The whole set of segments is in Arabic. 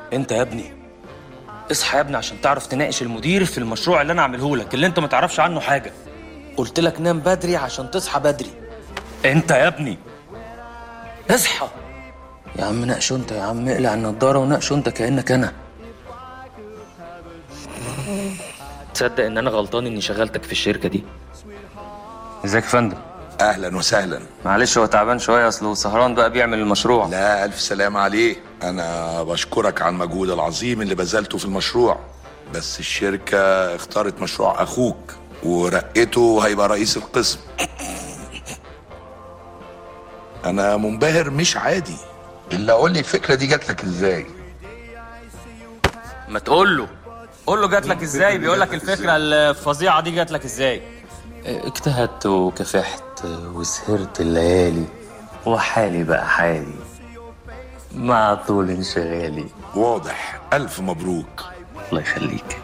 انت يا ابني اصحى يا ابني عشان تعرف تناقش المدير في المشروع اللي انا عامله لك، اللي انت ما تعرفش عنه حاجه. قلت لك نام بدري عشان تصحى بدري. انت يا ابني اصحى يا عم. ناقشه انت يا عم، اقلع النضاره وناقشه انت كانك انا. تصدق ان انا غلطان اني شغلتك في الشركه دي؟ ازيك يا فندم؟ اهلا وسهلا. معلش هو تعبان شويه، اصله سهران بقى بيعمل المشروع. لا الف سلامة عليه. انا بشكرك على المجهود العظيم اللي بذلته في المشروع، بس الشركة اختارت مشروع اخوك ورقته هيبقى رئيس القسم. انا منبهر مش عادي. الا قول لي الفكرة دي جات لك ازاي؟ ما تقول له جات لك ازاي. بيقول لك الفكره الفظيعه دي جات لك ازاي. اجتهدت وكافحت وسهرت الليالي، وحالي بقى حالي مع طول انشغالي. واضح. الف مبروك. الله يخليك.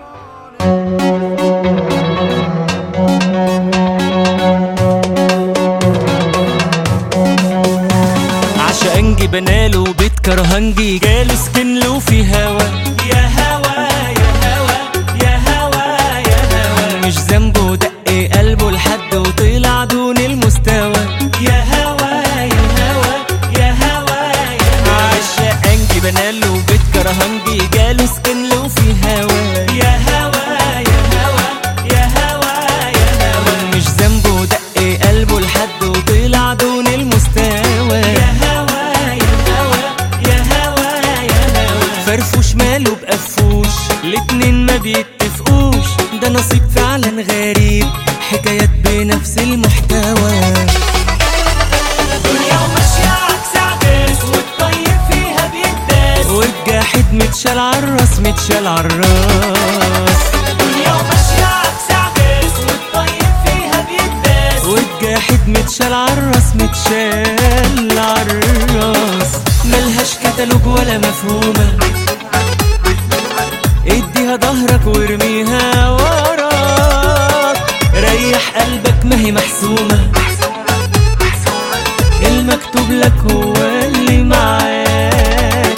عشقنجي بناله وبيت كرهنجي، جاله سكن له في هوا. يا هوا يا هوا يا هوا يا هوا، مش ذنبه دق قلبه لحد وطلع دون المستوى. يا هوا يا هوا يا هوا يا هوا، عشقنجي بناله وبيت كرهنجي، جاله سكن له في هوا. يا هوا يا هوا يا هوا يا هوا، مش ذنبه دق قلبه لحد وطلع دون المستوى. يا هوا يا هوا يا هوا يا هوا، فرفوش ماله بقفوش، الاتنين ما بيتفقوش، ده نصيب فعلا غريب، حكايات بنفس المحتوى. دنيا وماشية عكس عكاس، والطيب فيها بيتداس، والجاحد متشال عالراس متشال عالراس. دنيا وماشية عكس عكاس، والطيب فيها بيتداس، والجاحد متشال عالراس متشال عالراس. ملهاش كتالوج ولا مفهومة، اديها ظهرك وارميها وراك، ريح قلبك ما هي محسومة، المكتوب لك هو اللي معاك.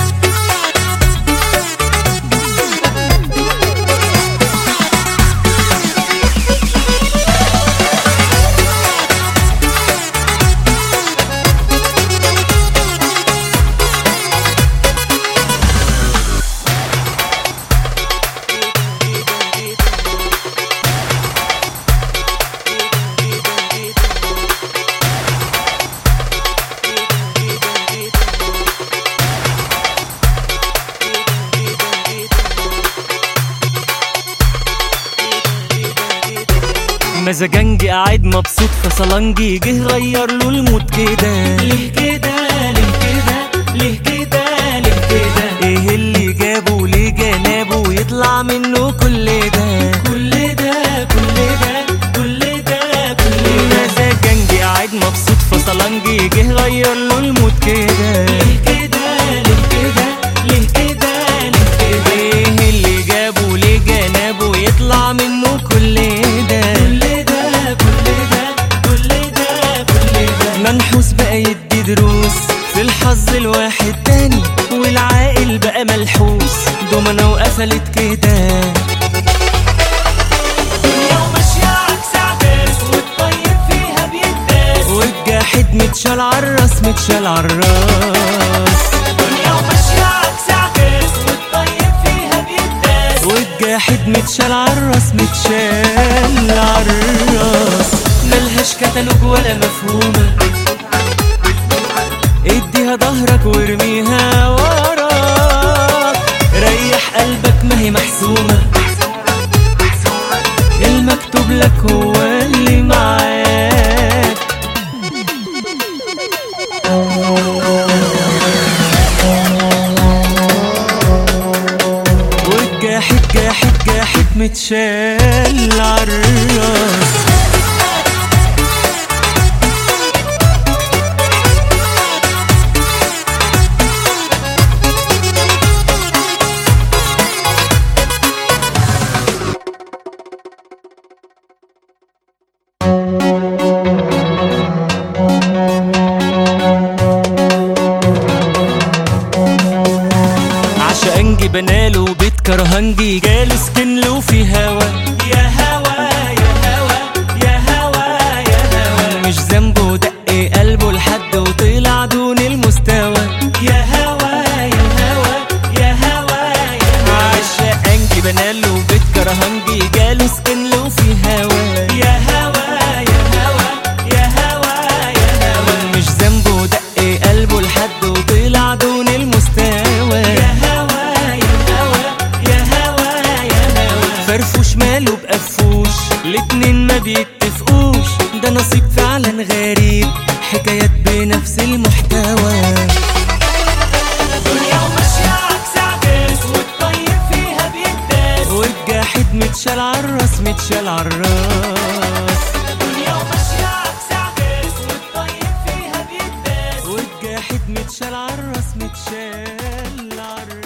مزاجنجي قاعد مبسوط فصلنجي، جه غير له المود كده. ليه كده ليه كده ليه كده ليه كده، ايه اللي جابه ليه جنابه يطلع منه كل ده كل ده كل ده كل ده كل ده. مزاجنجي قاعد مبسوط فصلنجي، جه غير له المود كده. ليه كده ليه كده ليه كده ليه كده، ايه اللي جابه ليه جنابه يطلع منه كل ده منحوس بقى يدي دروس في الحظ الواحد تاني، والعاقل بقى ملحوس دومنا وقفلت كده. دنيا وماشية عكس عكاس، والطيب فيها بيتداس، والجاحد متشال عالراس متشال عالراس. دنيا وماشية عكس عكاس، والطيب فيها بيتداس، والجاحد متشال عالراس متشال عالراس. ملهاش كتالوج ولا مفهومة، اديها ظهرك وارميها وراك، ريح قلبك ما هي محسومة، المكتوب لك هو اللي معاك. والجاحد جاحد جاحد متشال عالراس. كرهنجي جاله سكن وفي هوا. يا هوا يا هوا يا هوا يا هوا مش ذنبه دق قلبه لحد وطلع دون المستوى. يا هوا يا هوا يا هوا يا هوا عشقنجي بناله بيت كرهنجي جاله سكن وفي هوا. يا هوا يا هوا يا هوا يا هوا مش ذنبه دق قلبه لحد وطلع دون المستوى. يا هوا يا هوا يا هوا يا هوا فرفوش ماله بقفوش الاتنين ما بيتفقوش. ده نصيب فعلا غريب حكايات بنفس المحتوى. دنيا وماشية عكس عكاس والطيب فيها بيتداس والجاحد متشال عالراس متشال عالراس. دنيا وماشية عكس عكاس والطيب فيها بيتداس والجاحد متشال عالراس متشال عالراس.